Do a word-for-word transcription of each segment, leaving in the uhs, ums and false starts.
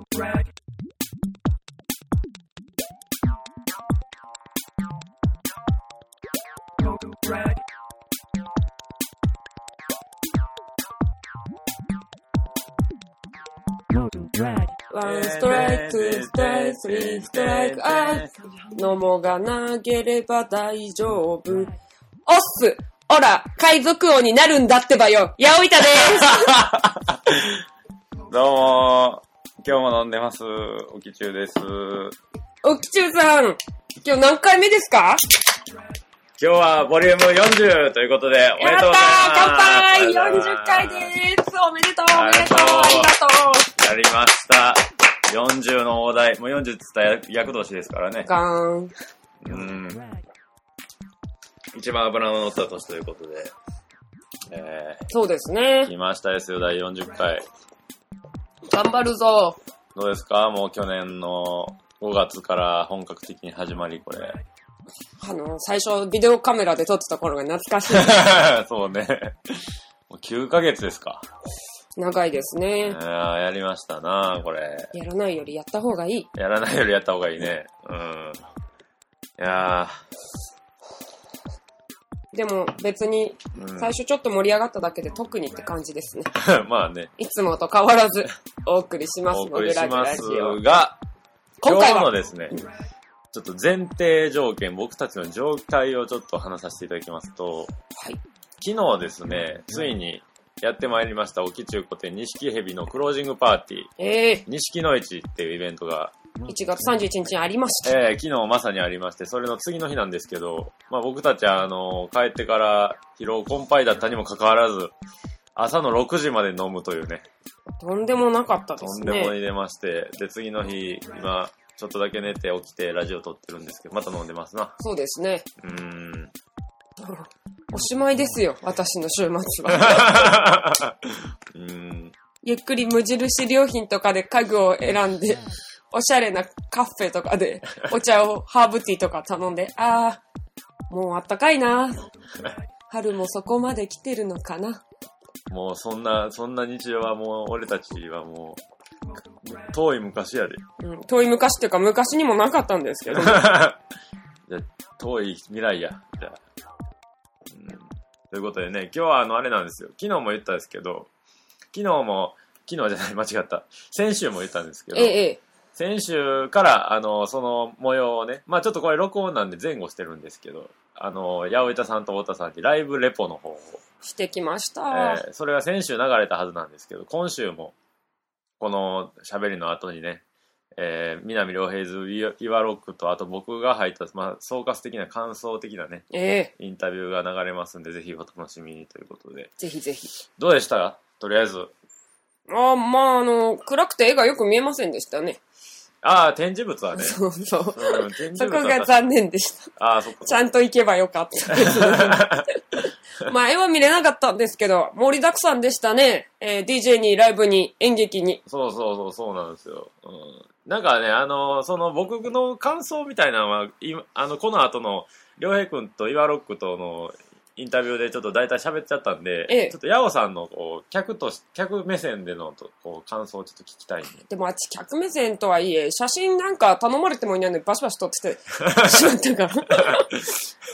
ワンストライク、ツーストライク、スリーストライク、あー、野茂が投げれば大丈夫。おっす、おら、海賊王になるんだってばよ、やおいたでーす。どうも、今日も飲んでます。おきちゅうです。 おきちゅうさん、今日何回目ですか？ 今日はボリュームよんじゅうということで、おめでとうございます。 やったー、乾杯 !よんじゅっかいでーす。おめでとう、おめでとう、ありがとう。 やりました。よんじゅうの大台。もうよんじゅうって言ったら厄年ですからね。 ガーン。 うん。一番脂の乗った年ということで。えー、 そうですね。 来ましたですよ、だいよんじゅっかい。 頑張るぞ。 どうですか？もう去年のごがつから本格的に始まり、これ。 あの、最初ビデオカメラで撮ってた頃が懐かしい。 そうね。もうきゅうかげつですか。 長いですね。 あやりましたな、これ。 やらないよりやった方がいい。 やらないよりやった方がいいね。うん。いやでも別に最初ちょっと盛り上がっただけで特にって感じですね。 うん、まあね。 いつもと変わらずお送りします。 お送りしますが、今回のですね、ちょっと前提条件、僕たちの状態をちょっと話させていただきますと、 はい、 昨日ですね、ついにやってまいりました、沖中古店錦蛇のクロージングパーティー。 えー、 錦の市っていうイベントが、 いちがつさんじゅういちにちにありました。 えー、昨日まさにありまして、それの次の日なんですけど、まあ僕たちはあの、帰ってから疲労困憊だったにもかかわらず、朝のろくじまで飲むというね。 とんでもなかったですね。 とんでもに出まして、で、次の日、今、ちょっとだけ寝て起きてラジオ撮ってるんですけど、また飲んでますな。 そうですね。 うーん。 おしまいですよ、私の週末は。 うーん。 ゆっくり無印良品とかで家具を選んで、おしゃれなカフェとかでお茶をハーブティーとか頼んで、あー、もうあったかいな。春もそこまで来てるのかな。 もうそんな、そんな日常はもう、俺たちはもう、遠い昔やで。 うん、遠い昔っていうか昔にもなかったんですけど。 じゃ遠い未来や。じゃあ、うん。ということでね、今日はあの、あれなんですよ。昨日も言ったんですけど、昨日も、昨日じゃない、間違った。先週も言ったんですけど、 ええ、 先週から、あの、その模様をね、まあちょっとこれ録音なんで前後してるんですけど、あの、八百板さんと太田さんにライブレポの方をしてきました、 えー。それが先週流れたはずなんですけど、今週も、この喋りの後にね、えー、南良平ズイワロックと、あと僕が入った、まあ、総括的な感想的なね、 えー、インタビューが流れますんで、ぜひお楽しみにということで。 ぜひぜひ。 どうでしたか？とりあえず。 ああ、まあ、あの、暗くて絵がよく見えませんでしたね。 ああ、展示物はね。 そうそう。 うん、展示そ物はこが残念でした。 ああ、そっか。 ちゃんと行けばよかった。まあ、絵は見れなかったんですけど、盛りだくさんでしたね。えー、ディージェー に、ライブに、演劇に。 そうそうそう、そうなんですよ。うん、なんかね、あの、その僕の感想みたいなのは、今、あの、この後の、良平くんとイワロックとのインタビューでちょっと大体喋っちゃったんで、 ええ、 ちょっとヤオさんの、こう、客とし、客目線での、こう、感想をちょっと聞きたいね。 でもあっち客目線とはいえ、写真なんか頼まれてもいないのにバシバシ撮っててしまったから。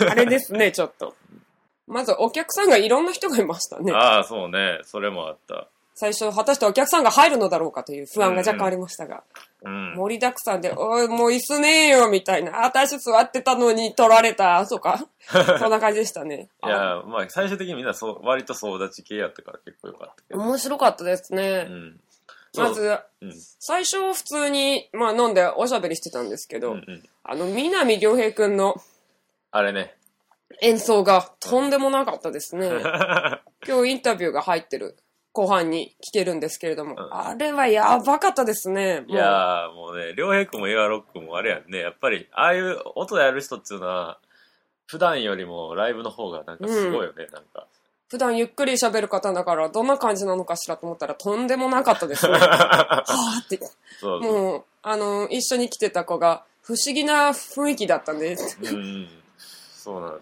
あれですね、ちょっと。まずお客さんがいろんな人がいましたね。 ああ、そうね。それもあった。 最初、果たしてお客さんが入るのだろうかという不安が若干ありましたが。 うん、 盛りだくさんで、おい、もう椅子ねえよ、みたいな。私座ってたのに取られた、とか。そんな感じでしたね。 いや、まあ、最終的にみんなそう、割と総立ち系やったから結構よかったけど。 面白かったですね。うん、まず、うん、最初普通に、まあ飲んでおしゃべりしてたんですけど、うんうん、あの、南良平くんの、 あれね。 演奏がとんでもなかったですね。今日インタビューが入ってる後半に聞けるんですけれども、うん、あれはやばかったですね。 いやーもうね、良平くんもイワロックもあれやんね、やっぱりああいう音でやる人っていうのは普段よりもライブの方がなんかすごいよね、うん、なんか。 普段ゆっくり喋る方だからどんな感じなのかしらと思ったらとんでもなかったですね。はーって。そうそう、もう、あの、一緒に来てた子が不思議な雰囲気だったんです。 うん、そうなんですよ。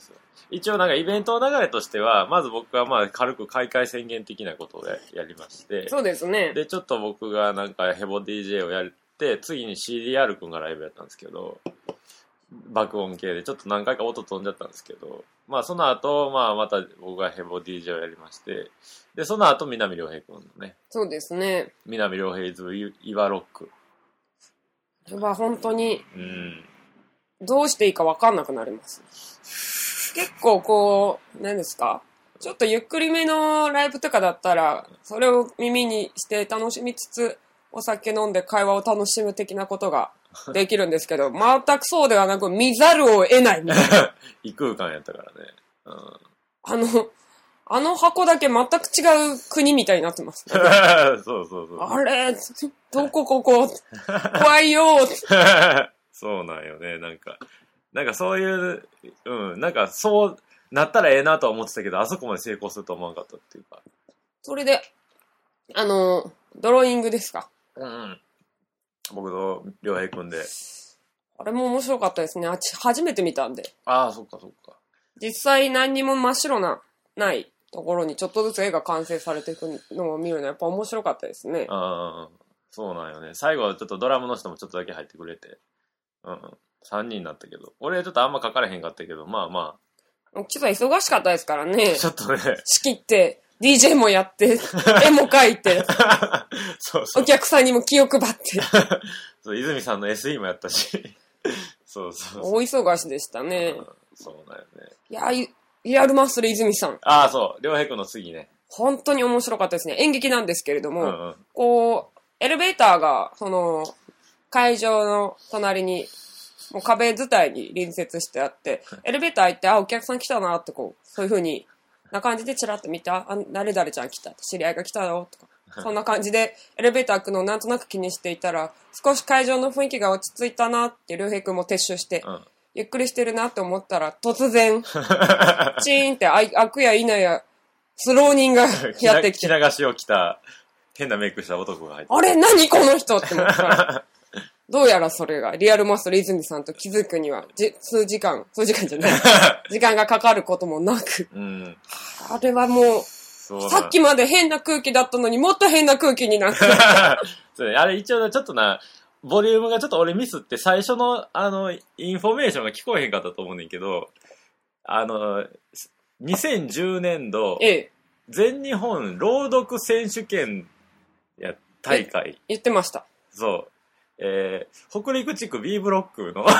一応なんかイベントの流れとしては、まず僕はまあ軽く開会宣言的なことを や, やりまして。 そうですね。 で、ちょっと僕がなんかヘボ ディージェー をやって、次に シーディーアール 君がライブやったんですけど、爆音系でちょっと何回か音飛んじゃったんですけど、まあその後、まあまた僕がヘボ ディージェー をやりまして、で、その後南良平君のね。 そうですね。 南良平ズ岩ロック。 これは本当に、 うん。 どうしていいか分かんなくなります。結構こう、何ですか？ちょっとゆっくりめのライブとかだったら、それを耳にして楽しみつつ、お酒飲んで会話を楽しむ的なことができるんですけど、全くそうではなく見ざるを得ないみたいな。 異空間やったからね。うん、 あの、あの箱だけ全く違う国みたいになってます、ね。 そうそうそう。 あれ、どこここ、怖いよ。 そうなんよね、なんか。なんかそういう、うん、なんかそうなったらええなとは思ってたけど、あそこまで成功すると思わなかったっていうか。 それで、あの、ドローイングですか。 うん。僕と良平くんで。 あれも面白かったですね。あっち初めて見たんで。 ああ、そっかそっか。 実際何にも真っ白な、ないところにちょっとずつ絵が完成されていくのを見るのはやっぱ面白かったですね。 ああ、そうなんよね。最後はちょっとドラムの人もちょっとだけ入ってくれて。うん。さんにんになったけど。俺ちょっとあんま書かれへんかったけど、まあまあ。ちょっと忙しかったですからね。 ちょっとね。 仕切って、ディージェー もやって、絵も描いて、 そうそう。 お客さんにも気を配って。 そう、泉さんの エスイー もやったし。そうそうそう。 大忙しでしたね。 そうだよね。 いや、リアルマッスル泉さん。 ああ、そう。良平君の次ね。 本当に面白かったですね。演劇なんですけれども、 うんうん、 こう、エレベーターが、その、会場の隣に、もう壁伝いに隣接してあって、エレベーター行って、あ、お客さん来たなってこう、そういう風に、な感じでチラッと見た、あ、誰々ちゃん来た、知り合いが来たよ、とか、そんな感じで、エレベーター行くのをなんとなく気にしていたら、少し会場の雰囲気が落ち着いたなって、良平くんも撤収して、うん、ゆっくりしてるなって思ったら、突然、チーンって開くや否や、スローニンがやってきて。 着流しを着た、変なメイクした男が入って。 あれ何この人って思ったら。どうやらそれが、リアルマスター泉さんと気づくには、じ数時間、数時間じゃない、時間がかかることもなく。うん、あれはもう、さっきまで変な空気だったのにもっと変な空気になってそれあれ一応ちょっとな、ボリュームがちょっと俺ミスって最初のあの、インフォメーションが聞こえへんかったと思うねんけど、あの、にせんじゅうねんど、ええ、全日本朗読選手権や大会。 言ってました。 そう。えー、北陸地区 B ブロックの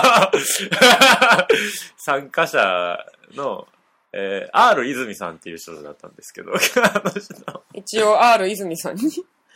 参加者の、えー、R 泉さんっていう人だったんですけど一応 R 泉さんに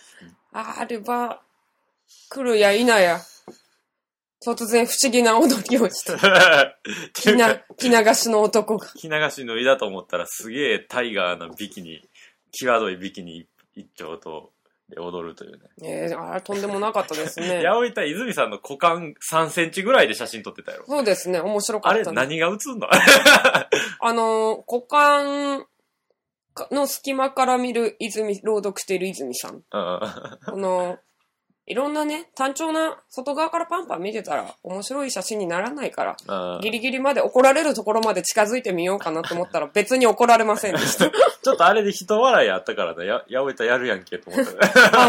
R は来るや否や突然不思議な踊りをして着な着流しの男が着流し脱いだと思ったらすげえタイガーなビキニ際どいビキニ一丁とで踊るというね。 えー、あれとんでもなかったですね。 八百板泉さんの股間さんセンチぐらいで写真撮ってたやろ。 そうですね、面白かった、ね。 あれ何が映んのあの、股間の隙間から見る泉、朗読している泉さん。あの、いろんなね、単調な外側からパンパン見てたら面白い写真にならないから、ギリギリまで怒られるところまで近づいてみようかなと思ったら別に怒られませんでした。 ちょっとあれで人笑いあったからね、や、やおいたやるやんけと思った。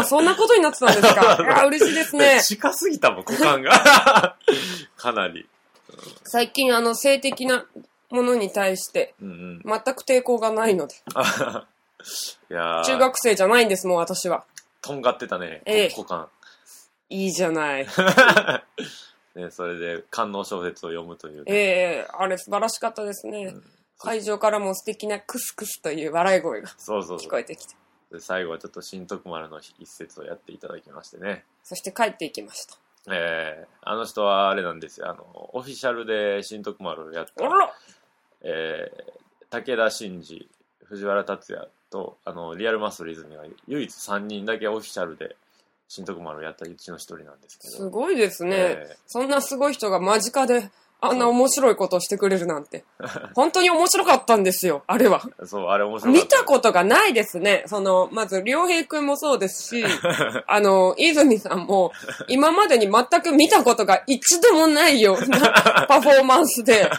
あ、そんなことになってたんですか。いや、嬉しいですね。 近すぎたもん、股間が。かなり。 最近あの、性的なものに対して、全く抵抗がないので。いや中学生じゃないんです、もう私は。 とんがってたね、 ええ、 股間。 いいじゃない。 ね、それで、官能小説を読むという、ね。 ええー、あれ素晴らしかったですね。うん、会場からも素敵なクスクスという笑い声が聞こえてきて。そうそうそうで最後はちょっと新徳丸の一節をやっていただきましてね。 そして帰っていきました。 ええー、あの人はあれなんですよ。あの、オフィシャルで新徳丸をやった。 あらえー、武田真治、藤原竜也と、あの、リアルマッスル泉が唯一さんにんだけオフィシャルで、新徳丸をやったうちの一人なんですけど。 すごいですね、えー。そんなすごい人が間近であんな面白いことをしてくれるなんて。本当に面白かったんですよ、あれは。 そう、あれ面白かった。 見たことがないですね。その、まず、良平くんもそうですし、あの、泉さんも、今までに全く見たことが一度もないようなパフォーマンスで、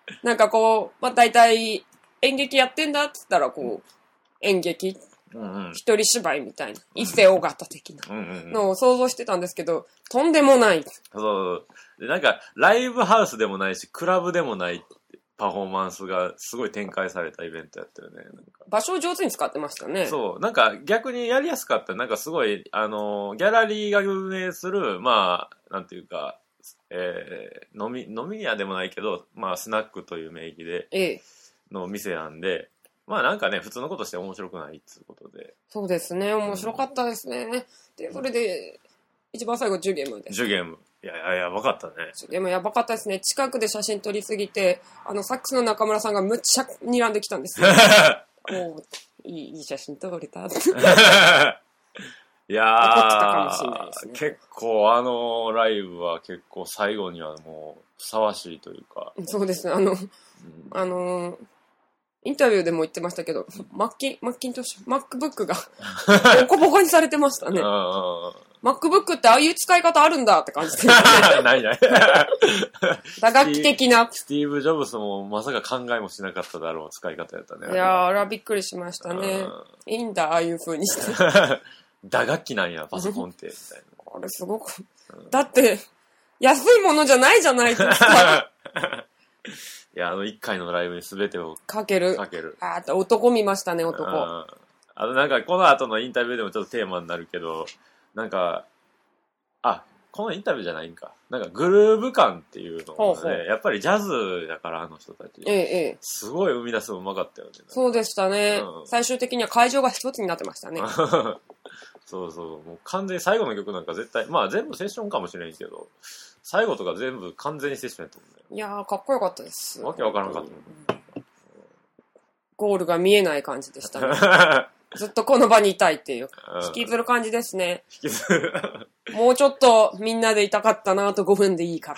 なんかこう、まあ、大体演劇やってんだって言ったら、こう、演劇、 うんうん、 一人芝居みたいな、一世尾形的なのを想像してたんですけど、とんでもない。 そうで。なんか、ライブハウスでもないし、クラブでもないパフォーマンスがすごい展開されたイベントやったよね。なんか場所を上手に使ってましたね。 そう。なんか逆にやりやすかった。なんかすごい、あの、ギャラリーが運営する、まあ、なんていうか、えー、飲み、飲み屋でもないけど、まあ、スナックという名義で、 ええ、 の店なんで、まあなんかね、普通のことして面白くないっていうことで。 そうですね、面白かったですね。で、それで、一番最後、ジュゲームです。 ジュゲーム。いやいや、やばかったね。 ジュゲームやばかったですね。近くで写真撮りすぎて、あの、サックスの中村さんがむっちゃ睨んできたんですよ。もう、いい、いい写真撮れた。 いやー、ね、結構あのライブは結構最後にはもうふさわしいというか。 そうですね、あの、うん、あのー、インタビューでも言ってましたけど、マッキン、マッキントッシュ、MacBook がボコボコにされてましたね。MacBook ってああいう使い方あるんだって感じで、ね。 ないない。 打楽器的な。 スティーブ・ジョブズもまさか考えもしなかっただろう使い方やったね。 いやー、あれはびっくりしましたね。いいんだ、ああいう風にして。 打楽器なんや、パソコンって。みたいな。 あれすごく。だって、安いものじゃないじゃないですか。 いや、あの一回のライブに全てをかける。 かける。 あー、男見ましたね、男。 あ, あの、なんか、この後のインタビューでもちょっとテーマになるけど、なんか、あ、このインタビューじゃないんか。なんか、グルーヴ感っていうのがね、ほうほうやっぱりジャズだから、あの人たち。 ええ、 すごい生み出すのうまかったよね。 そうでしたね。うん、最終的には会場が一つになってましたね。 そうそう。もう完全に最後の曲なんか絶対、まあ全部セッションかもしれんけど、最後とか全部完全にセッションやったもんね。 いやー、かっこよかったです。 わけわからんかった、 うん。ゴールが見えない感じでしたね。ずっとこの場にいたいっていう。引きずる感じですね。 引きずる。 もうちょっとみんなでいたかったなあとごふんでいいから。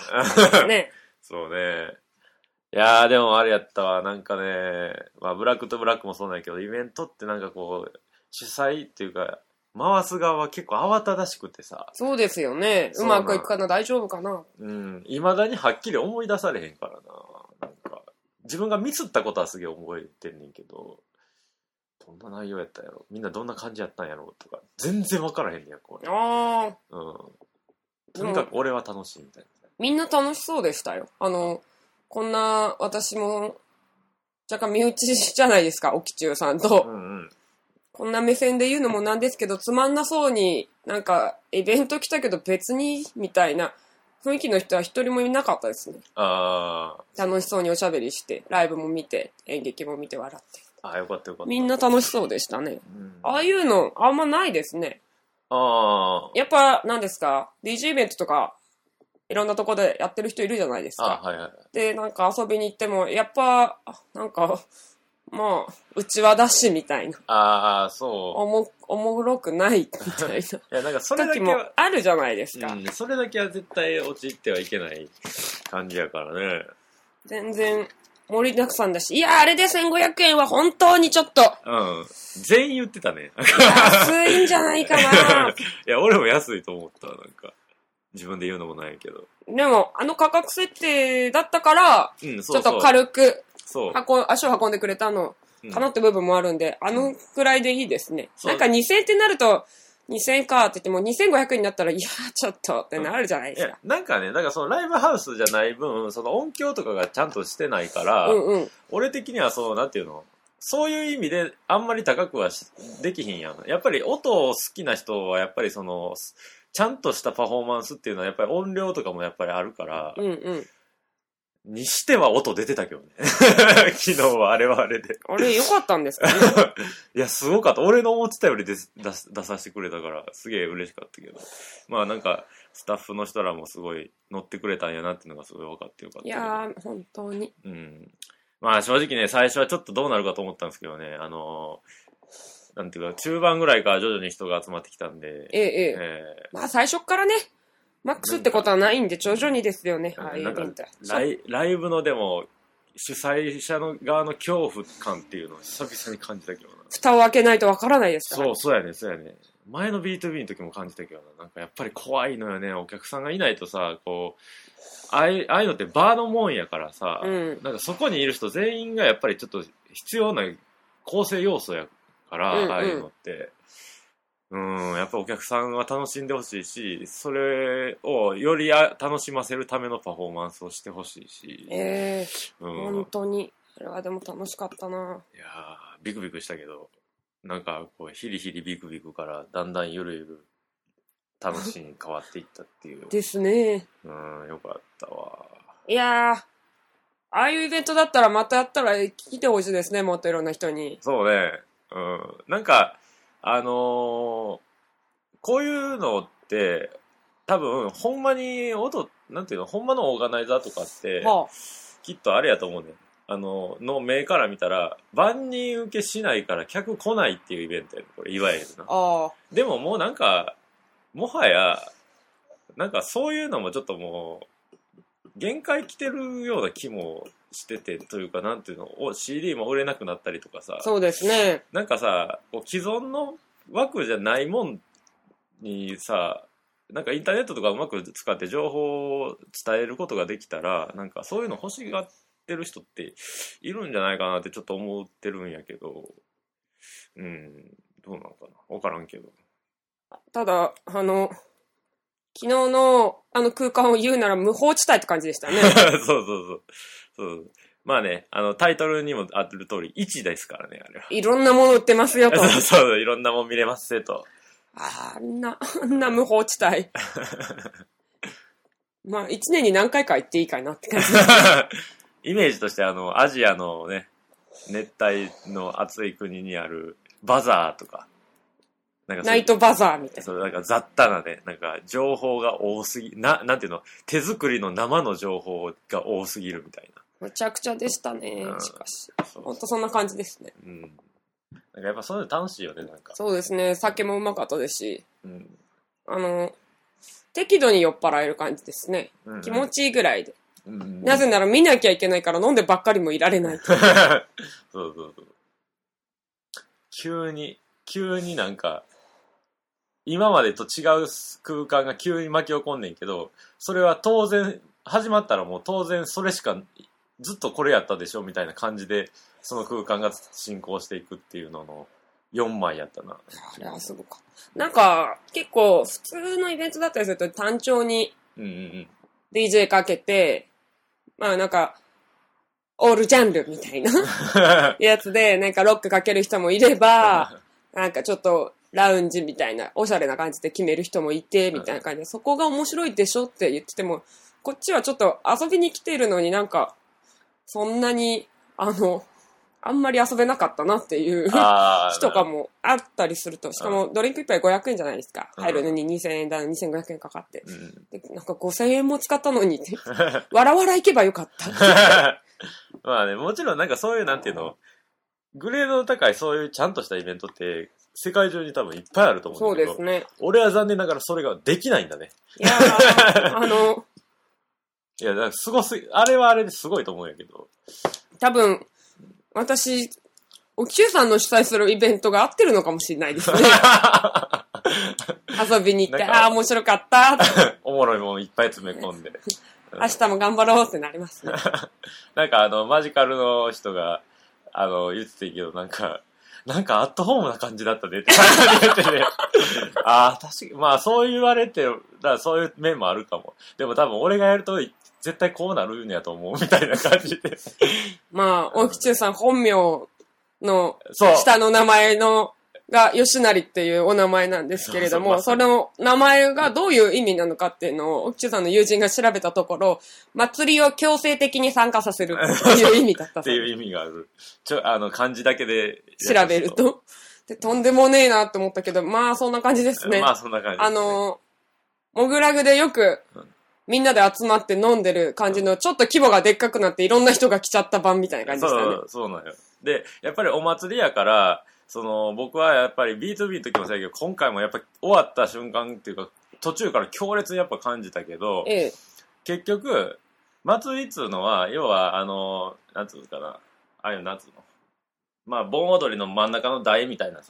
ね。 そうね。いやーでもあれやったわ。なんかね、まあブラックとブラックもそうなんやけど、イベントってなんかこう、主催っていうか、回す側は結構慌ただしくてさ。 そうですよね。うまくいくかな、大丈夫かな。 うん。未だにはっきり思い出されへんからな。なんか、自分がミスったことはすげえ覚えてんねんけど、どんな内容やったんやろ、みんなどんな感じやったんやろとか、全然分からへんねや、これ。 ああ。 うん。とにかく俺は楽しいみたいな。 みんな楽しそうでしたよ。あの、こんな、私も、若干身内じゃないですか、沖中さんと。うんうん。こんな目線で言うのもなんですけど、つまんなそうに、なんか、イベント来たけど別に、みたいな雰囲気の人は一人もいなかったですね。 ああ。 楽しそうにおしゃべりして、ライブも見て、演劇も見て笑って。 ああ、よかったよかった。 みんな楽しそうでしたね。うん、ああいうの、あんまないですね。 ああ。 やっぱ、何ですか ?ディージェー イベントとか、いろんなとこでやってる人いるじゃないですか。 あ、はいはい。 で、なんか遊びに行っても、やっぱ、なんか、まあ、うちわだしみたいな。 ああ、そう。 おも、おもろくないみたいな。いや、なんかそれだけは。 時もあるじゃないですか。 うん、それだけは絶対陥ってはいけない感じやからね。 全然、盛りだくさんだし。いや、あれでせんごひゃくえんは本当にちょっと。 うん。全員言ってたね。 安いんじゃないかな。 いや、俺も安いと思った、なんか。自分で言うのもないけど。 でも、あの価格設定だったから、うん、そうそうちょっと軽く、 そう。 運、足を運んでくれたのかなって部分もあるんで、うん、あのくらいでいいですね。うん、なんかにせんえんってなると、にせんえんかって言ってもにせんごひゃくえんになったら、いや、ちょっとってなるじゃないですか。 うん、なんかね、だからそのライブハウスじゃない分、その音響とかがちゃんとしてないから、うんうん、俺的にはそう、なんていうの、そういう意味であんまり高くはできひんやん。やっぱり音好きな人はやっぱりその、ちゃんとしたパフォーマンスっていうのはやっぱり音量とかもやっぱりあるから、うんうん、にしては音出てたけどね。昨日はあれはあれで。 あれ良かったんですかね。 いや、すごかった。俺の思ってたより出す出す出させてくれたから、すげえ嬉しかったけど。まあなんか、スタッフの人らもすごい乗ってくれたんやなっていうのがすごい分かってよかった。 いやー、本当に。 うん。まあ正直ね、最初はちょっとどうなるかと思ったんですけどね、あのー、なんていうか、中盤ぐらいから徐々に人が集まってきたんで。 ええ、ええ。えー、まあ最初からね、マックスってことはないんで、徐々にですよね、ああいうイベント。 ライ、ライブのでも、主催者の側の恐怖感っていうのを久々に感じたけどな。 蓋を開けないとわからないですから、 ね。そう、そうやね、そうやね。 前の ビーツービー の時も感じたけどな、なんかやっぱり怖いのよね。お客さんがいないとさ、こうああいうああいうのってバーのもんやからさ、 うん、 なんかそこにいる人全員がやっぱりちょっと必要な構成要素やから、うんうん、ああいうのってうんやっぱお客さんは楽しんでほしいし、それをより楽しませるためのパフォーマンスをしてほしいし、 えーうん、本当にあれはでも楽しかったな。 いやビクビクしたけど、なんかこうヒリヒリビクビクからだんだんゆるゆる楽しいに変わっていったっていうですね。 うんよかったわ。 いやーああいうイベントだったらまたやったら来てほしいですね、もっといろんな人に。 そうね、うん、なんかあのー、こういうのって多分ほんまに音なんていうのほんまのオーガナイザーとかって、はあ、きっとあれやと思うねん。あのの目から見たら万人受けしないから客来ないっていうイベントやねこれいわゆるな。あでももうなんかもはやなんかそういうのもちょっともう限界来てるような気もしてて、というかなんていうの シーディー も売れなくなったりとかさ、 そうですね、 なんかさこう既存の枠じゃないもんにさ、なんかインターネットとかうまく使って情報を伝えることができたら、なんかそういうの欲しがってる人っているんじゃないかなってちょっと思ってるんやけど、うんどうなのかな分からんけど。 ただあの昨日のあの空間を言うなら無法地帯って感じでしたね。そうそうそうそうまあね、あのタイトルにもある通りいちですからね、あれは。 いろんなもの売ってますよと。 そうそういろんなもん見れますよと。 あんなあんな無法地帯。まあいちねんに何回か行っていいかなって感じ。 イメージとしてあのアジアのね熱帯の暑い国にあるバザーとか。なんかナイトバザーみたいな。 そうなんか雑多なね、なんか情報が多すぎな、なんていうの、手作りの生の情報が多すぎるみたいな。 むちゃくちゃでしたね、うん、しかし。ほんとそんな感じですね。うん。 なんかやっぱそういうの楽しいよね、なんか。 そうですね、酒もうまかったですし、うん、あの、適度に酔っ払える感じですね。うんうん、気持ちいいぐらいで。うんうん、なぜなら見なきゃいけないから飲んでばっかりもいられない。そうそうそう。 急に、急になんか、今までと違う空間が急に巻き起こんねんけど、それは当然始まったらもう当然それしかずっとこれやったでしょみたいな感じでその空間が進行していくっていうののよんまいやったな。 あれはすごかった。なんか結構普通のイベントだったりすると単調に ディージェー かけて、まあなんかオールジャンルみたいなやつでなんかロックかける人もいればなんかちょっとラウンジみたいなおしゃれな感じで決める人もいてみたいな感じで、そこが面白いでしょって言っててもこっちはちょっと遊びに来てるのになんかそんなにあのあんまり遊べなかったなっていう日とかもあったりすると、しかもドリンクいっぱいごひゃくえんじゃないですか、入るのににせんえんだにせんごひゃくえんかかって、うん、でなんかごせんえんも使ったのにってわらわら行けばよかったまあね、もちろんなんかそういうなんていうのグレードの高いそういうちゃんとしたイベントって世界中に多分いっぱいあると思うんだけど、 そうですね。 俺は残念ながらそれができないんだね。 いやー、あの、 いや、だからすごすぎ、あれはあれですごいと思うんやけど。 多分、私、おきゅうさんの主催するイベントが合ってるのかもしれないですね。遊びに行って、ああ、面白かった。 おもろいもんいっぱい詰め込んで。 明日も頑張ろうってなりますね。 なんかあの、マジカルの人が、あの、言ってたけど、なんか、なんかアットホームな感じだったねって言ってね。ああ、確かに。まあそう言われて、だからそういう面もあるかも。でも多分俺がやると絶対こうなるんやと思うみたいな感じで。 まあ、大木中さん本名の下の名前のが吉成っていうお名前なんですけれども、その名前がどういう意味なのかっていうのを、大木中さんの友人が調べたところ、祭りを強制的に参加させるっていう意味だったっていう意味がある。ちょ、あの、漢字だけで調べると。で、とんでもねえなって思ったけど、まあそんな感じですね。 まあそんな感じですね。 あの、モグラグでよく、みんなで集まって飲んでる感じの、ちょっと規模がでっかくなっていろんな人が来ちゃった版みたいな感じでしたね。 そう、そうなのよ。で、やっぱりお祭りやから、その、僕はやっぱり ビーツービー の時もそうやけど、今回もやっぱり終わった瞬間っていうか、途中から強烈にやっぱ感じたけど、ええ、結局、祭りっつうのは、要は、あの、なんつうのかな、ああいうなんつうの。まあ、盆踊りの真ん中の台みたいなさ、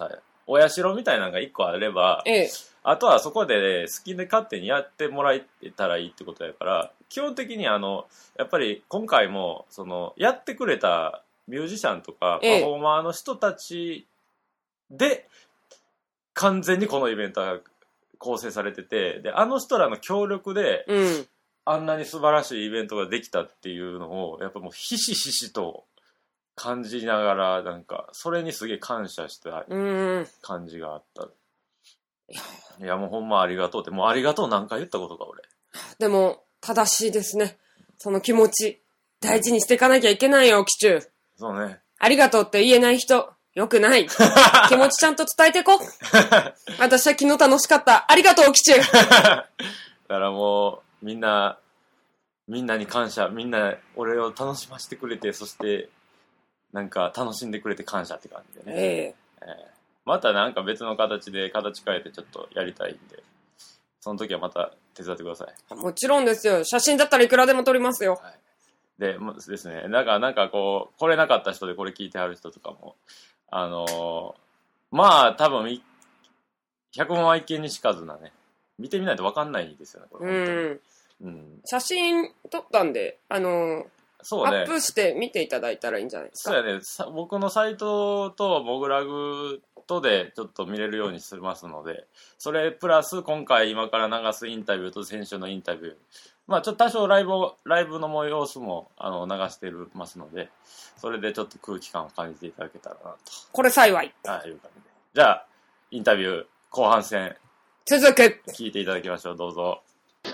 お社みたいなのが一個あれば、 ええ、 あとはそこで好きで勝手にやってもらえたらいいってことやから、基本的にあのやっぱり今回もそのやってくれたミュージシャンとかパフォーマーの人たちで完全にこのイベントが構成されてて、であの人らの協力で、 うん、 あんなに素晴らしいイベントができたっていうのをやっぱもうひしひしと感じながら、なんかそれにすげえ感謝した感じがあった。いやもうほんまありがとうって、もうありがとう何回言ったことか俺。でも正しいですね。その気持ち大事にしていかなきゃいけないよ、キチュー。 そうね。 ありがとうって言えない人よくない。気持ちちゃんと伝えてこ。私は昨日楽しかった。ありがとう、キチュー。 だからもうみんなみんなに感謝。みんな俺を楽しませてくれて、そしてなんか楽しんでくれて感謝って感じでね。 えええー、またなんか別の形で形変えてちょっとやりたいんで、その時はまた手伝ってください。 もちろんですよ。写真だったらいくらでも撮りますよ。はい、 でですね、だからなんかこう来れなかった人でこれ聞いてはる人とかも、あのー、まあ多分ひゃくまんは一見にしかずなね、見てみないと分かんないですよね、これ本当に。うん、うん、写真撮ったんで、あのーそうね、アップして見ていただいたらいいんじゃないですか。 そうやね、僕のサイトとモグラグとでちょっと見れるようにしますので、それプラス今回今から流すインタビューと先週のインタビュー、まあちょっと多少ライブをライブの様子もあの流してますので、それでちょっと空気感を感じていただけたらなと。 これ幸い。 はい、いう感じで。じゃあインタビュー後半戦続く聞いていただきましょう。どうぞ。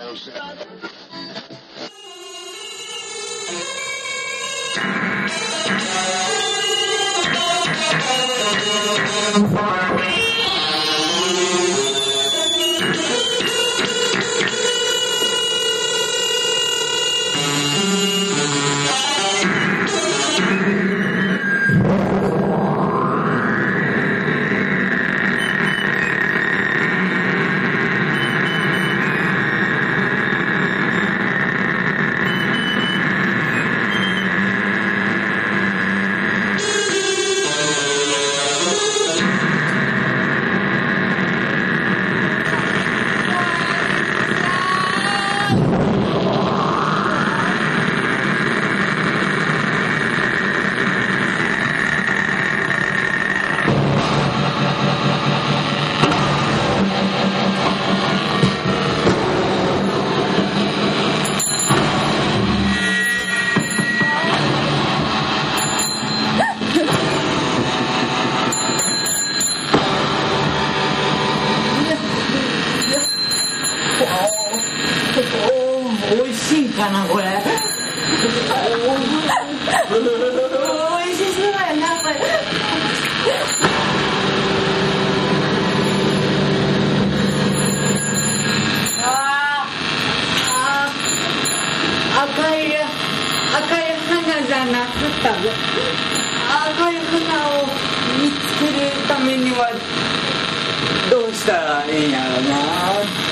赤い花を見つけるためにはどうしたらいいんやろな。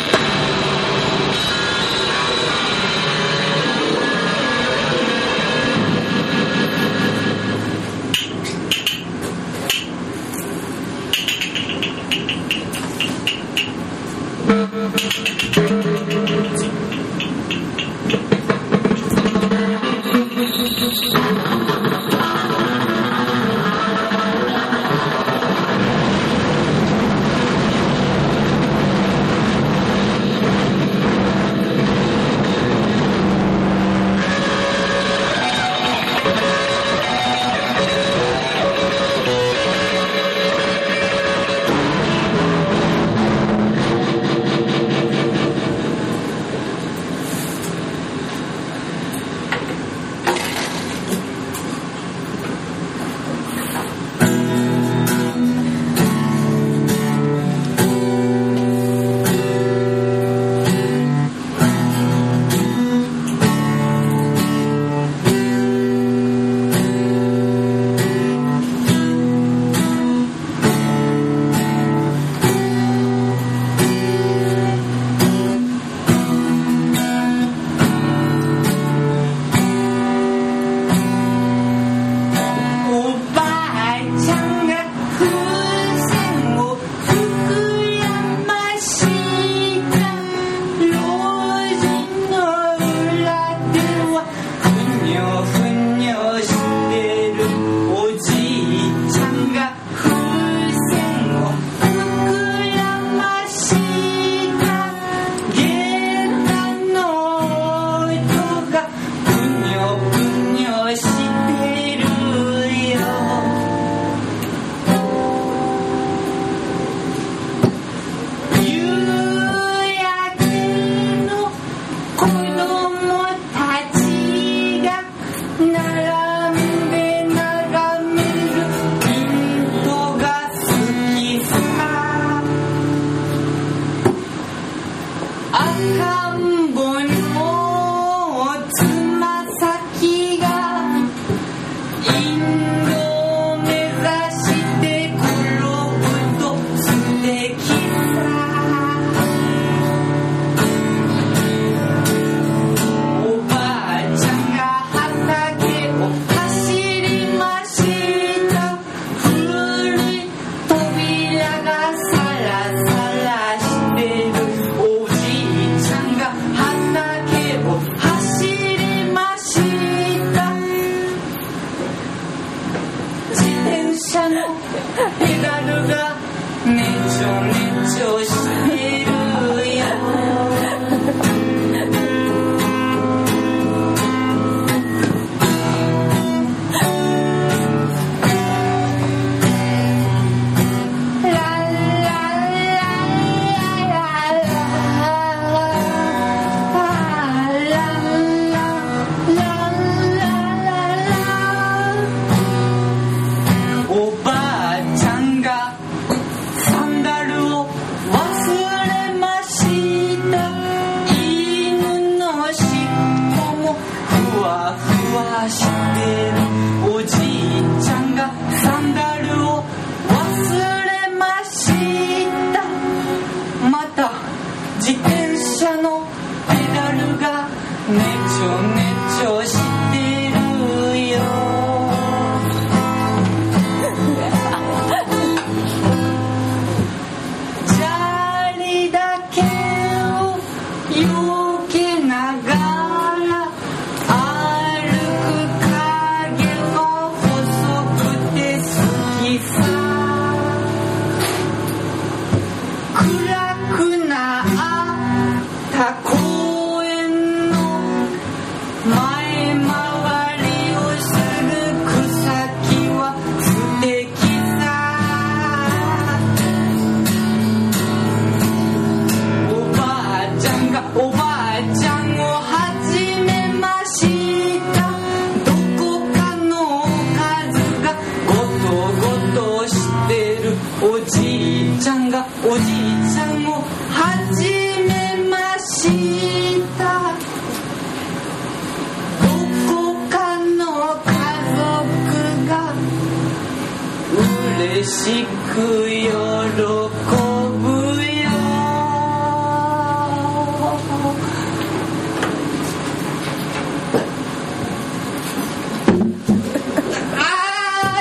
ねちょねちょしてるよ砂利だけをよけながら歩く影は細くて好きさ暗くなった公園の前回りをする草木は素敵さおばあちゃんがおばあちゃんを始めましたどこかの数がゴトゴトしてるおじいちゃんがおじいちゃんを始めましたどこかの家族が嬉しく喜ぶよあ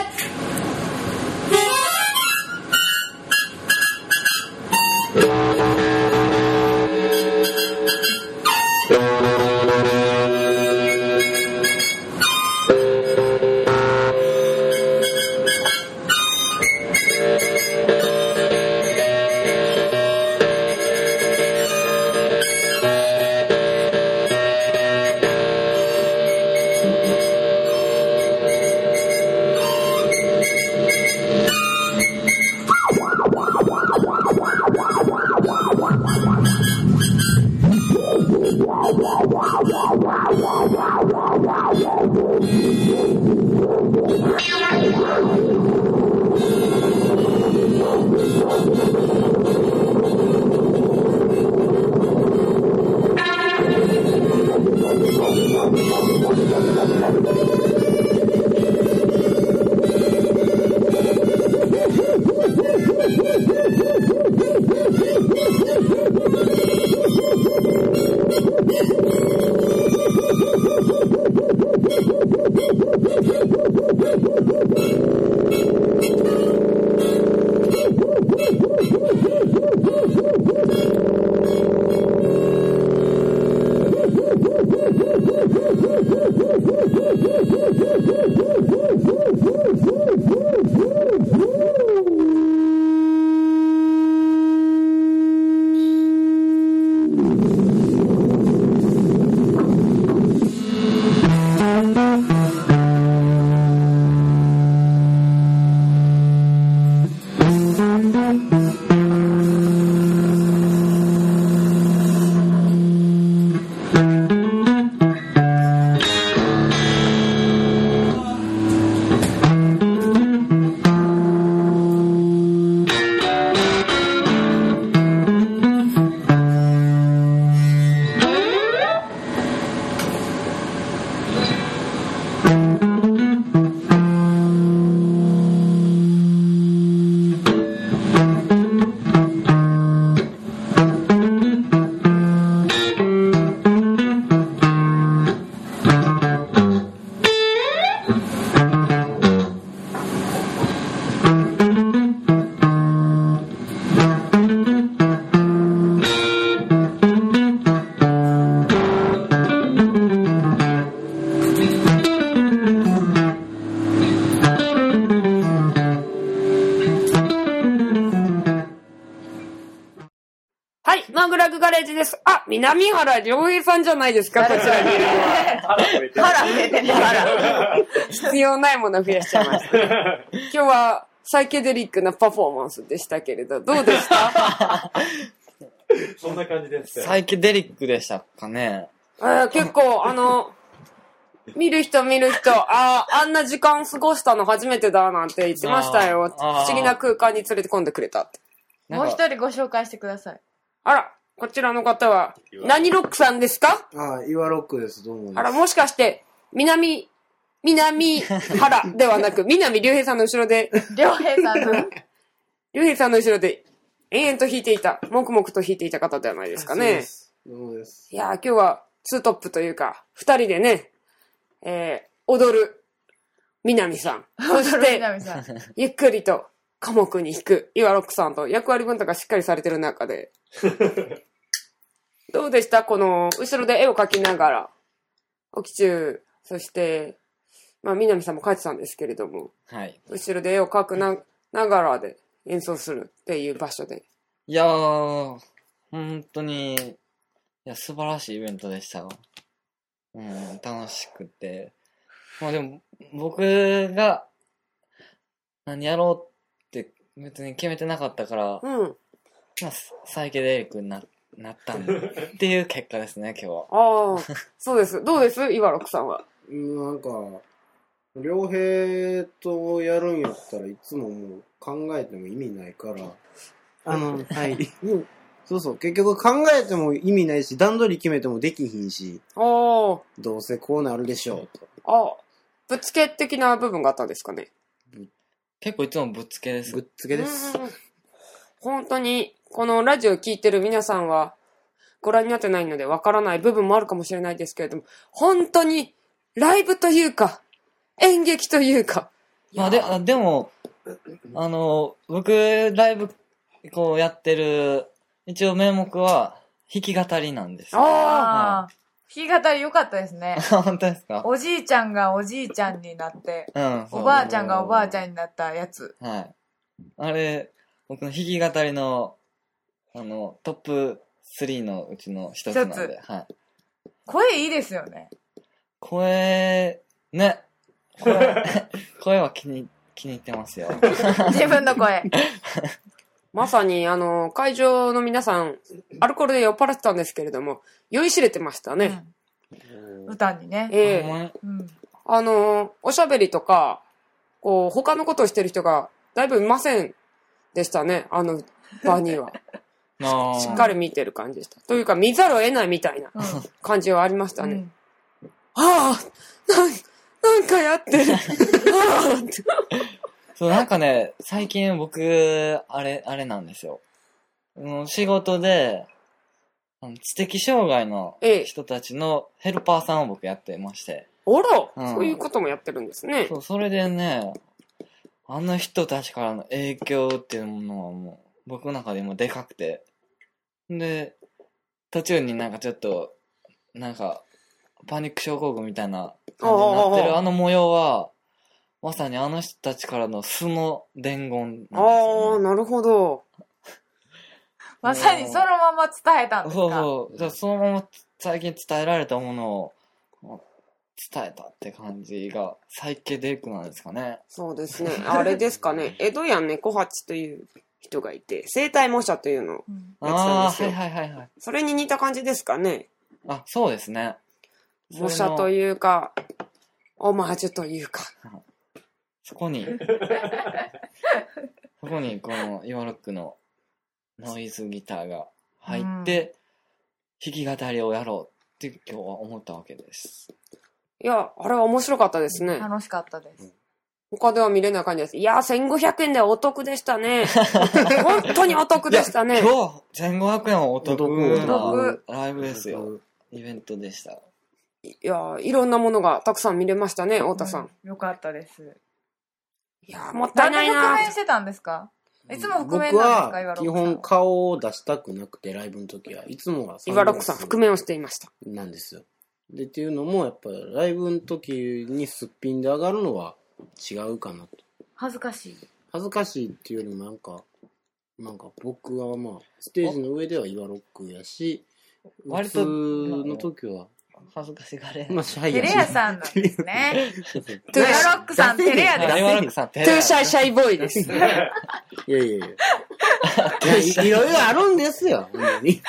マグラグガレージです。あ、南原良平さんじゃないですか、こちらにいるのは。 腹増えてる、腹。 必要ないもの増やしちゃいました。今日はサイケデリックなパフォーマンスでしたけれど、どうでしたそんな感じですサイケデリックでしたかね。 あ結構、あの、見る人見る人、ああ、あんな時間過ごしたの初めてだなんて言ってましたよ。不思議な空間に連れて込んでくれたって。 もう一人ご紹介してください。 あら、こちらの方は、何ロックさんですか？ ああ、岩ロックです。どうもです。 あら、もしかして、南、南原ではなく、南竜平さんの後ろで、 竜平さんの竜平さんの後ろで、延々と弾いていた、黙々と弾いていた方ではないですかね。 そうです。 いやー、今日は、 ツートップというか、二人でね、えー、踊る南さん。そし踊るて、 南さん。 ゆっくりと寡黙に弾く岩ロックさんと役割分担がしっかりされてる中で。どうでしたこの、後ろで絵を描きながら、沖中、そして、まあ、南さんも描いてたんですけれども、 はい。 後ろで絵を描くな、ながらで演奏するっていう場所で。 いやー、本当に、いや、素晴らしいイベントでしたよ。うん、楽しくて。まあでも、僕が何やろうって別に決めてなかったから、 うん。 まあ、サイケデリックにななったんっていう結果ですね、今日は。 ああ、そうです。どうです岩ロックさんは。 うんなんか、良平とやるんやったらいつももう考えても意味ないから、あの、はい。うんそうそう、結局考えても意味ないし、段取り決めてもできひんし、 おー、 どうせこうなるでしょうと。 あ、ぶつけ的な部分があったんですかね。 結構いつもぶっつけですぶっ。つけです。 うん本当に、このラジオを聞いてる皆さんは、ご覧になってないのでわからない部分もあるかもしれないですけれども、本当に、ライブというか、演劇というか。 まあで、あでも、あの、僕、ライブ、こうやってる、一応名目は、弾き語りなんです。 あああ。弾き語り良かったですね。 本当ですか？ おじいちゃんがおじいちゃんになって、 うん。そうおばあちゃんがおばあちゃんになったやつ。 はい。あれ、僕の弾き語りの、あの、トップスリーのうちの一つなんで、はい。 声いいですよね。 声、ね。声、声は気に、気に入ってますよ。 自分の声。 まさに、あの、会場の皆さん、アルコールで酔っ払ってたんですけれども、酔いしれてましたね。 うん歌にね。 ええほんまにうん。 あの、おしゃべりとか、こう、他のことをしてる人が、だいぶいませんでしたね、あの場には。 あーしっかり見てる感じでした。というか、見ざるを得ないみたいなうん感じはありましたね。 うんああなん、なんかやってる。ああってそう、なんかね、最近僕、あれ、あれなんですよ。うん仕事で、あの知的障害のええ人たちのヘルパーさんを僕やってまして。 おろ、 うんそういうこともやってるんですね。 そう、それでね、あの人たちからの影響っていうものはもう、僕の中でもでかくて。で、途中になんかちょっと、なんか、パニック症候群みたいな感じになってるあの模様は、まさにあの人たちからの素の伝言なんですああ、 よ、ね。 なるほど。 まさにそのまま伝えたんですか？ そうそう。だからそのまま最近伝えられたものを伝えたって感じがサイケデリックなんですかね。 そうですね。あれですかね。江戸屋猫八という人がいて、生体模写というのをうんやってたんああー、 ですよ。 はいはいはいはい。 それに似た感じですかね。 あ、そうですね。 模写というか、オマージュというか。 そこに、そこにこのイワロックのノイズギターが入って、弾き語りをやろうって今日は思ったわけです。 いや、あれは面白かったですね。 楽しかったです。 他では見れない感じです。いや、せんごひゃくえんでお得でしたね。本当にお得でしたね。 今日せんごひゃくえんはお得おな得ライブですよ。イベントでした。 いや、いろんなものがたくさん見れましたね、太田さん。 うんよかったです。 いや、もったないんでないな。 覆面してたんですか？いつも覆面僕なんですか？岩は基ロックさん本顔を出したくなくて、ライブの時は。いつもは岩ロックさん、覆面をしていました。 なんですよ。で、っていうのも、やっぱライブの時にすっぴんで上がるのは違うかなと。 恥ずかしい。 恥ずかしいっていうよりもなんか、なんか僕はまあ、ステージの上では岩ロックやし、 割と普通の時は、 恥ずかしがれ。 まあ、シャイテレやし。 屋さんなんですね。 トゥー岩ロックさんテレ屋です。 岩ロックさん、テトゥーシャイシャイボーイです。 いやいやいや。いやいいろいろあるんですよ、ほんまに。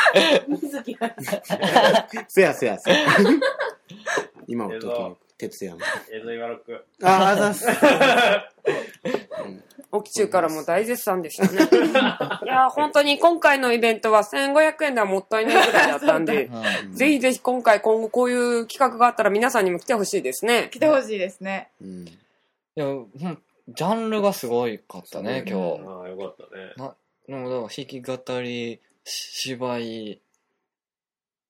せやせやせや。今も時々、徹夜の。 映像岩ロック。 ああ、ざっす。 沖中からも大絶賛でしたね。いや、本当に今回のイベントはせんごひゃくえんではもったいないぐらいだったんで、 うんぜひぜひ今回今後こういう企画があったら皆さんにも来てほしいですね。 来てほしいですね。 うん。 いや、ほんジャンルがすごいかったね、今日。 ああ、よかったね。 な、でもだから弾き語り、し芝居、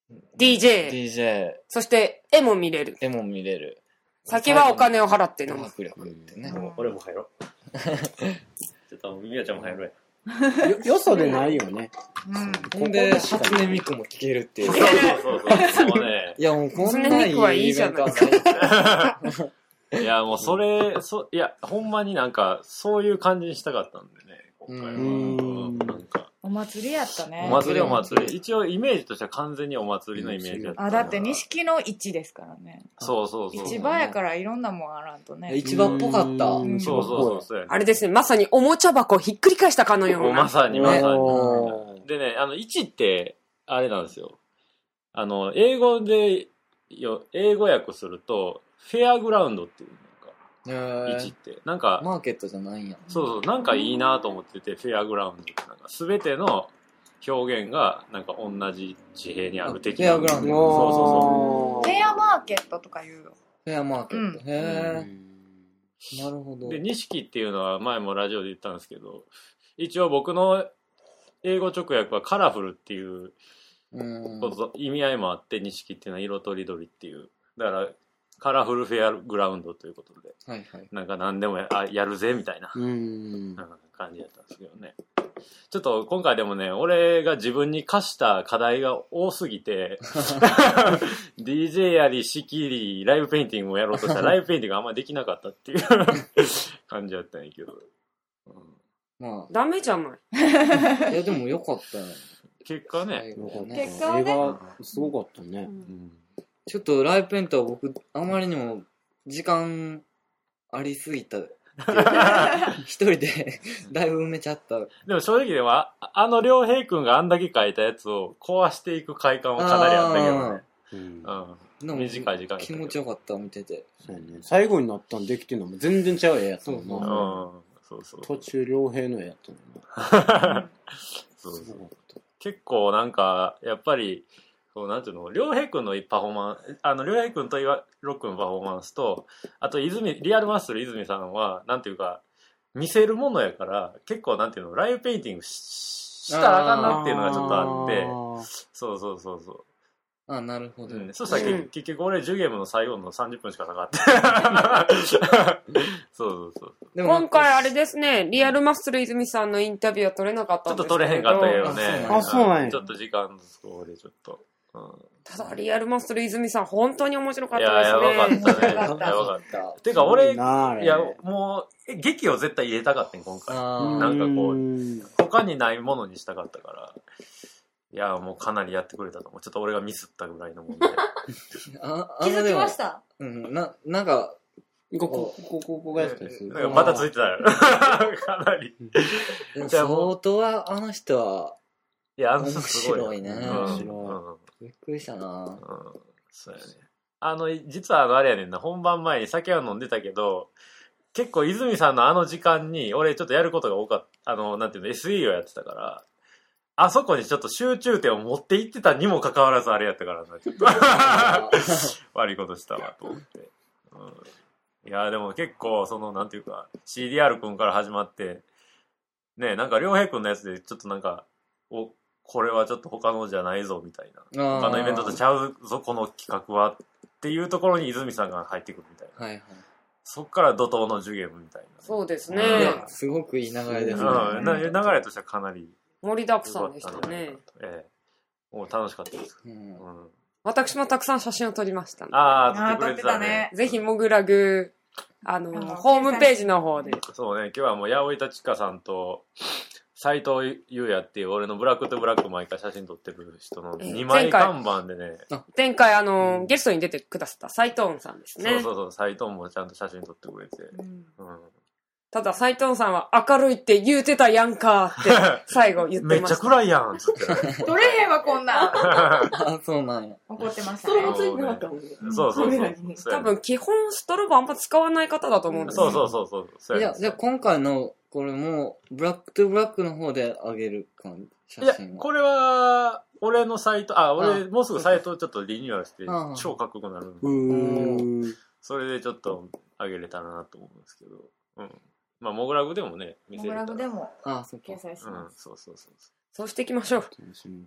ディージェー、 ディージェー、 そして絵も見れる。 絵も見れる。 酒はお金を払って飲む。 迫力ってね。 もう俺も入ろう。ちょっと、みやちゃんも入ろうや。 よ、よそでないよね。 うん。 ほんで、初音ミクも聴けるっていう。 そうそうそうそう。もうね。 いや、もうこん初音ないミクはいいいイベントじゃないはない。 いや、もうそれ、そ、いや、ほんまになんか、そういう感じにしたかったんでね、今回は。 ううんんなんか、 お祭りやったね。 お祭りお祭り。一応イメージとしては完全にお祭りのイメージだった。 あ、だって錦の市ですからね。 そうそうそう。 市場やからいろんなもんあらんとね。 市場っぽかった。 うんそうそうそう。 あれですね、まさにおもちゃ箱をひっくり返したかのような。 もうまさにまさおに。でね、あの、いちって、あれなんですよ。あの、英語で、よ英語訳すると、フェアグラウンドっていうへのが、いちっーて。なんか、 マーケットじゃないんや。 そうそう、なんかいいなと思ってて、フェアグラウンドって、なんか全ての表現が、なんか同じ地平にある的な。 フェアグラウンドそうそうそフェアマーケットとか言うよ。 フェアマーケット。 うんへえ。なるほど。 う。で、錦っていうのは前もラジオで言ったんですけど、一応僕の英語直訳はカラフルっていううん。 こと意味合いもあって、錦っていうのは色とりどりっていう。だから、カラフルフェアグラウンドということで、 はいはい。 なんか何でも や, あやるぜみたいな、 うん。 うん感じだったんですけどね。ちょっと今回でもね、俺が自分に課した課題が多すぎて、ディージェー やり、仕切り、ライブペインティングもやろうとしたら、ライブペインティングがあんまりできなかったっていう感じだったんやけど。うんまダメじゃない。 あ、いやでもよかったよ。 結果ね、 最後ね結果はね映画、すごかったね。 うんちょっとライブペイントは僕、あまりにも時間ありすぎた。一人でだいぶ埋めちゃった。 でも正直では、ああの良平君があんだけ書いたやつを壊していく快感はかなりあったけどね。 うん。 うん。 でも短い時間気持ちよかった、見てて。 そうやね。最後になったんできてんのも全然ちゃう絵やったもんうん。 な。 そうそう。 途中良平の絵やったもんな。 そうそうすごかった。 結構なんか、やっぱり、こうなんていうの、良平君のパフォーマンス、あの、良平君と岩ロックのパフォーマンスと、あと、泉、リアルマッスル泉さんは、なんていうか、見せるものやから、結構なんていうの、ライブペインティングししたらあかんなっていうのがちょっとあって、そうそうそうそう。 あ、なるほど。 うん、そしたらけ、 うん結局俺じゅうゲームの最後のさんじゅっぷんしかなかった。そうそうそう。 でも今回あれですね、リアルマッスル泉さんのインタビューは取れなかったんですけど。 ちょっと取れへんかったけどね。 あそうなんやちょっと時間の都合でちょっと。うんただ、リアルマッスル泉さん、本当に面白かっいや、 たですやばかね。 ったね。 面白かったやばかった。 た。 てか俺、いなあれや、もう、え劇を絶対入れたかったん、今回。 あーなんかこううん他にないものにしたかったから。いや、もうかなりやってくれたと思う。ちょっと俺がミスったぐらいのもんで。 あ、あ気づきのでもました。 うん、な、なんか、 ここ、ここ、ここがやったやつ。 なんかバタついてたよ。かなり。 でもじゃあもう相当は、あの人は、 いや、あの人すごいよ。 面白いねうん面白いうんびっくりしたな。 うんそうやね。あの、実はあの、あれやねんな、本番前に酒は飲んでたけど、結構泉さんのあの時間に、俺ちょっとやることが多かった、あの、なんていうの、エスイー をやってたから、あそこにちょっと集中点を持っていってたにもかかわらずあれやったからな、ちょっと。悪いことしたわ、と思って。うん、いや、でも結構、その、なんていうか、シーディーアール 君から始まって、ね、なんか、良平君のやつで、ちょっとなんか、お、これはちょっと他のじゃないぞ、みたいな。他のイベントとちゃうぞ、この企画は。っていうところに泉さんが入ってくるみたいな。 はいはい。 そっから怒涛のジュゲームみたいな。 そうですいね。 や、すごくいい流れですね。 うん、な流れとしてはかなり盛りだくさんでし良かったたね。 ええ。もう楽しかったです。 うんうん。 私もたくさん写真を撮りましたので。 ああ、 あー撮ってくれてたね。 ぜひ、モグラグ、あの、 あのホームページの方で。 そうね、今日はもう、八百板千佳さんと、斎藤優也っていう俺のブラックとブラック毎回写真撮ってる人のええにまい看板でね、 前回、あの、ゲストに出てくださった斉藤さんですね。 そうそうそう、斎藤もちゃんと写真撮ってくれて。 うんうん。 ただ、斉藤さんは明るいって言うてたやんかって、最後言っめっちゃてました。 暗いやんつって。 取れへんわ、こんなん。 あ、そうなんや。 怒ってましたそれもね。 ついてなかったもんね。そうそうそう。そうやね多分、基本、ストロボあんま使わない方だと思うんですそうそうそうそう。そうやねじゃあ、じゃあ今回の、これも、ブラックトゥブラックの方で上げる感じ、写いや、 真は。 これは、俺のサイト、あ、俺、 あもうすぐサイトをちょっとリニューアルしてあ、 超かっこよくなるんでうーん。 それでちょっと上げれたらなと思うんですけど。うん。まあ、モグラグでもね、見モグせれたら。 ラグでもあ、そっか掲。載しうんま、す。 そうそうそうそそうしていきましょう。 楽しみましょ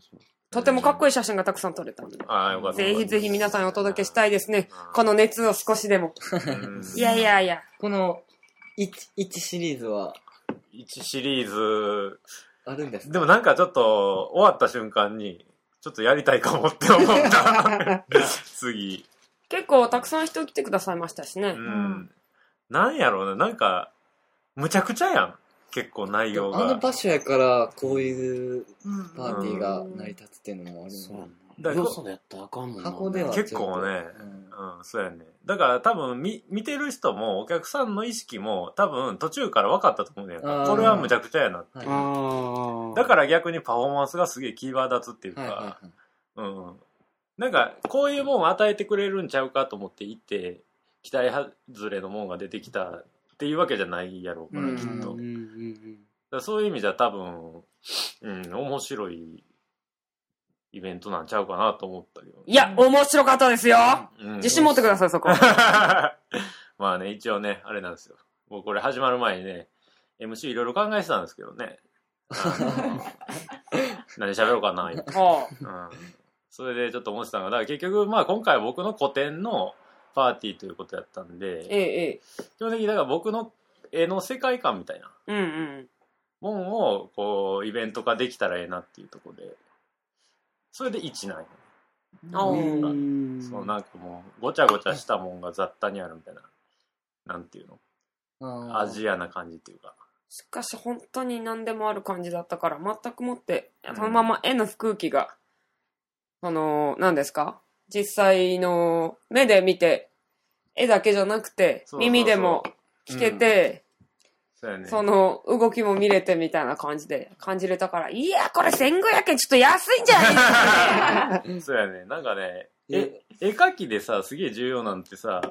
とてもかっこいい写真がたくさん撮れたので。 ああ、よかった。 ぜひぜひ皆さんにお届けしたいですね。この熱を少しでも。 うんいやいやいや。 このいち、いちシリーズはいちシリーズ、 あるんですか？ でもなんかちょっと終わった瞬間に、ちょっとやりたいかもって思った。次。 結構たくさん人来てくださいましたしねう。ん。なんやろうな、なんか、むちゃくちゃやん。結構内容あのが。 場所やからこういううんパーティーが成り立つっていうのもあるそうのだからよそでやったらあかんもんな。 箱では結構ね、 うんうん、そうやね。だから多分見、見てる人もお客さんの意識も多分途中から分かったと思うねんあーこれはむちゃくちゃやなって。 はいああ。 だから逆にパフォーマンスがすげえキーワード立つっていうか、 はいはいはいうん。なんか、こういうもんを与えてくれるんちゃうかと思って行って、期待外れのもんが出てきたっていうわけじゃないやろうから、 うんきっと。だかうんうんうんらそういう意味じゃ多分、うん、面白いイベントなんちゃうかなと思ったけど。 いや、面白かったですよ。 うん、 自信持ってください、そこ。 まあね、一応ね、あれなんですよ。僕これ始まる前にね、エムシー いろいろ考えてたんですけどね。あの何喋ろうかな、今はうんそれでちょっと思ってたのが、だから結局、まあ今回は僕の個展のパーティーということやったんあ、 で、 ええ、ええ。 基本的にだから僕の絵の世界観みたいなうんうん。 もんを、こう、イベント化できたらええなっていうところで、それでいちなんよ。 あうーん。 そう、なんかもう、ごちゃごちゃしたもんが雑多にあるみたいな、なんていうの、 あーアジアな感じっていうか。 しかし本当に何でもある感じだったから、全くもって、そのまま絵の空気が、あの、何ですか実際の目で見て、絵だけじゃなくて、 そうそうそう耳でも聞けて、 そうやね。 その動きも見れてみたいな感じで感じれたから、いや、これせんごひゃくえんちょっと安いんじゃないですかね。 そうやね。なんかね、 ええ、絵描きでさ、すげえ重要なんてさ、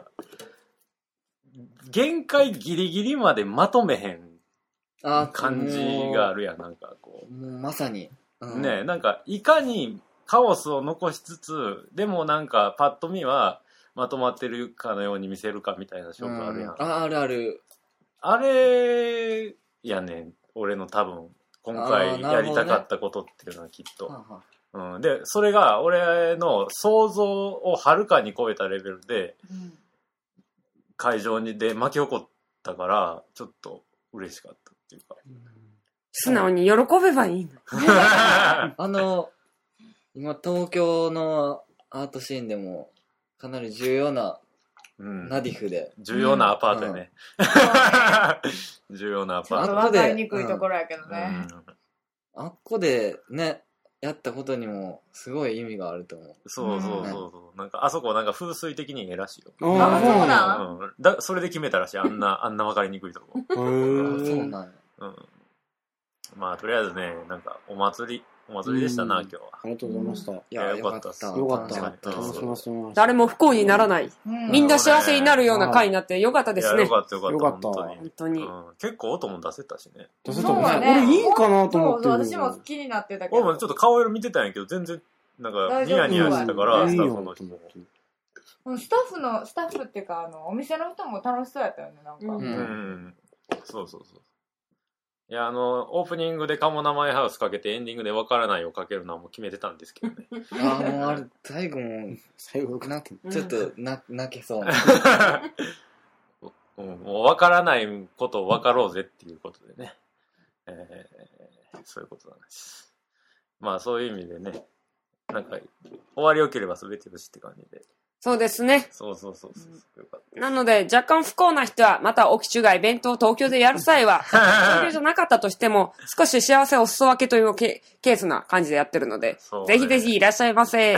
限界ギリギリまでまとめへんあー感じがあるやん、なんかこもうまさに、 う。 うんねなんか、いかにカオスを残しつつ、でもなんか、パッと見はまとまってるかのように見せるかみたいな勝負あるやん。 うんああるあるあれ、やねん、俺の多分、今あ回ーなるほどねやりたかったことっていうのはきっと。 はあはうん、で、それが俺の想像をはるかに超えたレベルで、会場にで巻き起こったから、ちょっと嬉しかったっていうか。 素直に喜べばいいの。 ああの今東京のアートシーンでもかなり重要なうん、 ナディフで、 重要なアパートやね。重要なアパート。 わかりにくいところやけどね。 あっこでねやったことにもすごい意味があると思う。 そうそうそうそう。なんか、あそこなんか風水的にええらしいよ。 あそうなんうん。だ、それで決めたらしい。あんな、あんな分かりにくいとこ。 へあそうーなんや。 うん。まあ、とりあえずね、なんか、お祭り、お祭りでしたな、 うん今日は。 ありがとうございました。よいや、 いやよかっ。 よかったたかった。 楽しかった楽しませてもらいました。 誰も不幸にならない。 うんみんな幸せになるような回になってよかったですいや、 ねよ。かったよかった。 よかった本当に本当に。 うん。結構音も出せたしね。 出せたもんね。 そうだね俺いいかなと思ってる。 そうそう私も気になってたけど。 俺もちょっと顔色見てたんやけど、全然、なんか、 大丈夫ニヤニヤしてたから、スタいいよッフの人も。 うんスタッフの、スタッフっていうか、あの、お店の人も楽しそうやったよね、なんか。 うんうんうん。そうそうそう。いや、あの、オープニングでカモ名前ハウスかけて、エンディングでわからないをかけるのはもう決めてたんですけどね。 ああ、もうあれ、最後も、 最後よくななって。 ちょっとな泣けそうな。 うん、もう分からないことを分かろうぜっていうことでね。えー、そういうことなんです。まあそういう意味でね、なんか、終わりよければ全てよしって感じで。 そうですね。 そうそうそうそう。よかっなので、若干不幸な人は、また沖中がイベントを東京でやる際は、東京じゃなかったとしても、少し幸せをお裾分けというケケースな感じでやってるので、 そうねぜひぜひいらっしゃいませ。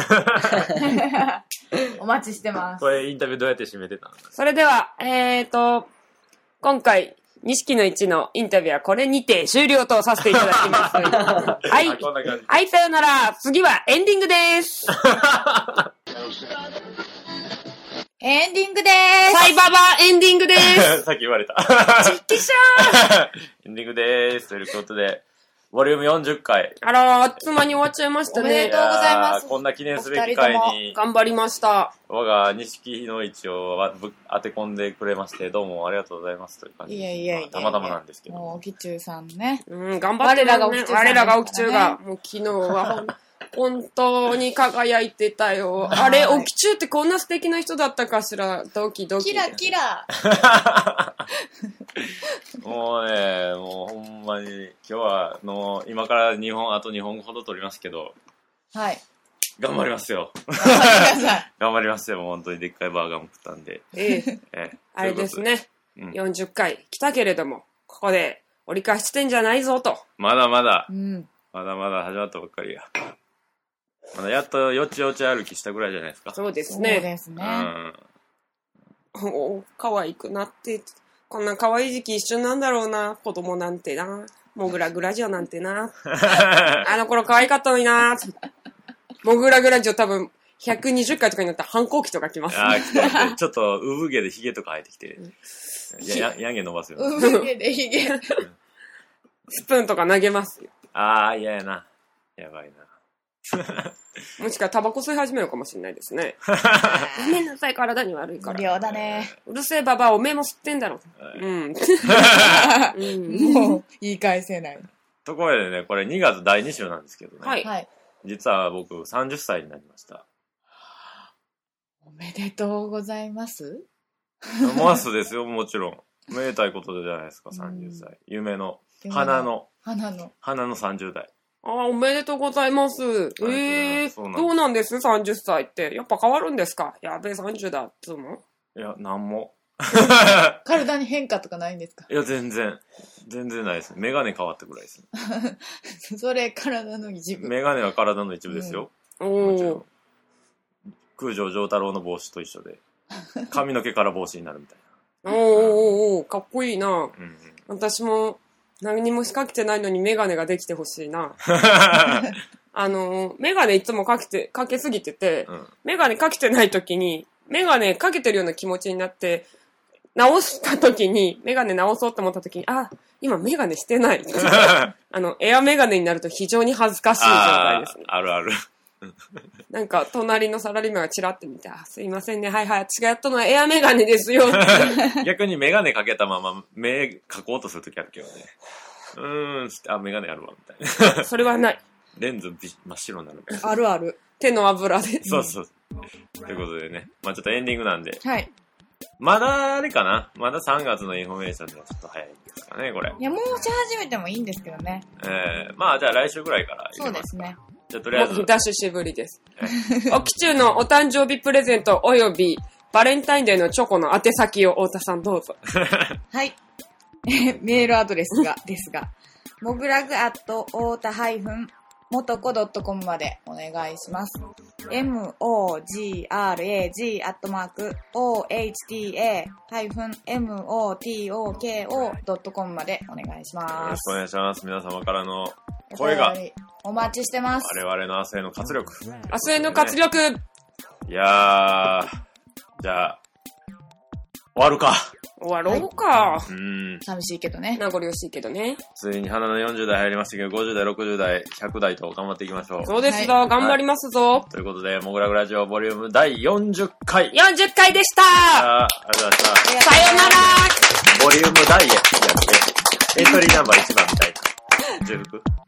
お待ちしてます。 これインタビューどうやって締めてたの？ それでは、えーと、今回、錦の一のインタビューはこれにて終了とさせていただきます。はいあ。こんな感じ。 はい、さよなら。次はエンディングです。 エンディングでーす。 サイババエンディングです。 さっき言われた。 ちっきしエンディングでーす。ということで、ボリュームよんじゅっかい。 ゃーあら、あっという間に終わっちゃいましたねおめでとう。ございますやーこんな記念すべき回に、 頑張りました。 我が錦の市をぶ当て込んでくれまして、どうもありがとうございますという感じで。 いやいやいやいやまあたまたまなんですけど。 もう、キチューさんね。 うん、頑張ってるね我らが沖中さん我らが沖中ですからが、もう昨日はほん、 本当に輝いてたよ。あれ、オキチューってこんな素敵な人だったかしら。ドキドキ。 キラキラ。 もうね、もうほんまに、今日は、の、今からにほん、あとにほんほど撮りますけど、 はい。 頑張りますよ。 頑張ってください。 頑張りますよ、もう本当にでっかいバーガーも食ったんで。 ええ。 ええ、 あれですね。 うんよんじゅっかい来たけれども、ここで折り返し地点じゃないぞと。 まだまだう、ん。 まだまだ始まったばっかりや。まだやっとよちよち歩きしたぐらいじゃないですか。 そうですそうね。 ですね。 うん。 お可愛くなって、こんな可愛い時期一緒なんだろうな。子供なんてな。モグラグラジオなんてな。あの頃可愛かったのにな。モグラグラジオ多分ひゃくにじゅっかいとかになったら反抗期とか来ます。 ああ、来て来て、ちょっと産毛でヒゲとか生えてきて、いや、や、やんげ伸ばすよ。 産毛でひげ。 スプーンとか投げますよ。 ああ、嫌やな。やばいな。 もしくはタバコ吸い始めるかもしれないですね。ごめんなさい、体に悪いから。 無料だね。 うるせえババア、おめえも吸ってんだろ。うん。うん。 もう、言い返せない。 ところでね、これにがつだいに週なんですけどね。 はい。 はい。 実は僕さんじゅっさいになりました。 おめでとうございます。 マスですよ、もちろん。めでたいことじゃないですか、さんじゅっさい。夢の、花の、 花の。 花のさんじゅう代。 ああ、おめでとうございます。ええそうなんですどうなんです ?さんじゅっさいって。やっぱ変わるんですか？やべえ、さんじゅうだっつうの？ いや、なんも。 体に変化とかないんですか？ いや、全然。全然ないです。メガネ変わったぐらいです。 それ、体の一部。 メガネは体の一部ですよ。 おもちろんお。 空城城太郎の帽子と一緒で。髪の毛から帽子になるみたいおーおーおーおーかっこいいな。 な。うんうん。 私も何にも仕掛けてないのにメガネができてほしいな。あの、メガネいつもかけて、かけすぎてて、 うんメガネかけてない時に、メガネかけてるような気持ちになって、直した時に、メガネ直そうと思った時に、あ、今メガネしてない。あの、エアメガネになると非常に恥ずかしい状態あですね。 あ、あるある。 なんか、隣のサラリーマンがチラって見て、あ、すいませんね、はいはい、私がやったのはエアメガネですよ。 逆にメガネかけたまま目描こうとするときあるけどね。うーん、あ、メガネあるわ、みたいな。 それはない。 レンズび真っ白になる。 あるある。 手の油で。 そうそう。ということでね、まあちょっとエンディングなんで、 はい。 まだあれかなまださんがつのインフォメーションではちょっと早いんですかね、これ。 いや、もうし始めてもいいんですけどね。 えー、まあじゃあ来週ぐらいから入れまか。 そうですすね。 じゃあとりあえずもう、出ししぶりです。おきちゅうのお誕生日プレゼントおよびバレンタインデーのチョコの宛先を太田さんどうぞ。 はい。えメールアドレスが、ですが、もぐらぐアットおーたハイフンもとこ .com までお願いします。モグラグ アットマーク オーエイチティーエー ハイフン モトコ ドットコム までお願いしよます。 ろしくお願いします。皆様からの声がお便りお待ちしてます。 我々の明日への活力。 明日への活力、 いやー、じゃあ、終わるか。 終わろうか。 うーん。 寂しいけどね。 名残惜しいけどね。 ついに花のよんじゅう代入りましたけど、ごじゅう代、ろくじゅう代、ひゃく代と頑張っていきましょう。 そうですぞ、 は頑張りますぞ。 ということで、モグラグラジオボリュームだいよんじゅっかい。 よんじゅっかいでした。 あーありがとうございました。 さよなら。 ボリュームダイエットやって、エントリーナンバーいちばんみたいな。重複